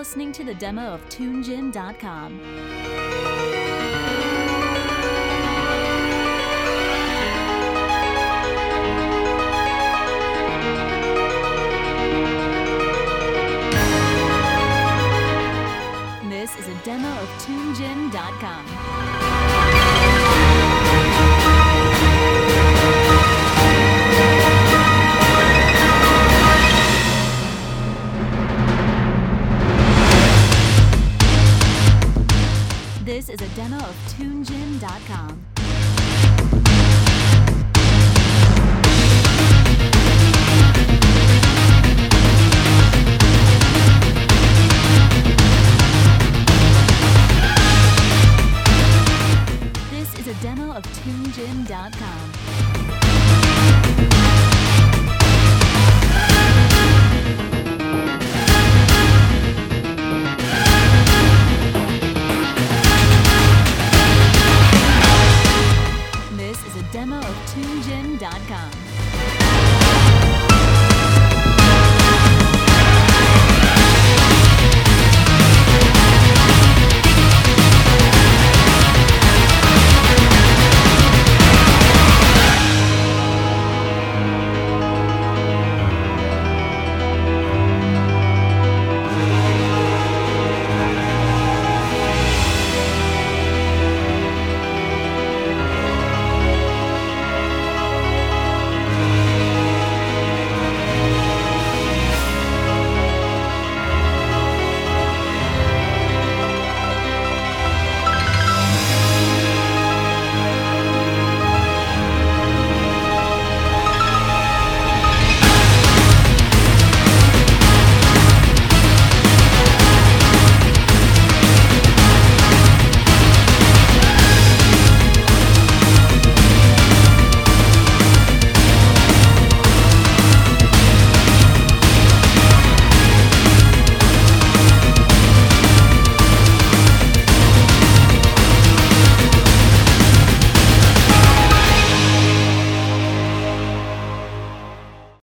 listening to the demo of TuneGen.com. This is a demo of TuneGen.com. This is a demo of TuneGen.com. This is a demo of TuneGen.com. This is a demo of TuneGen.com.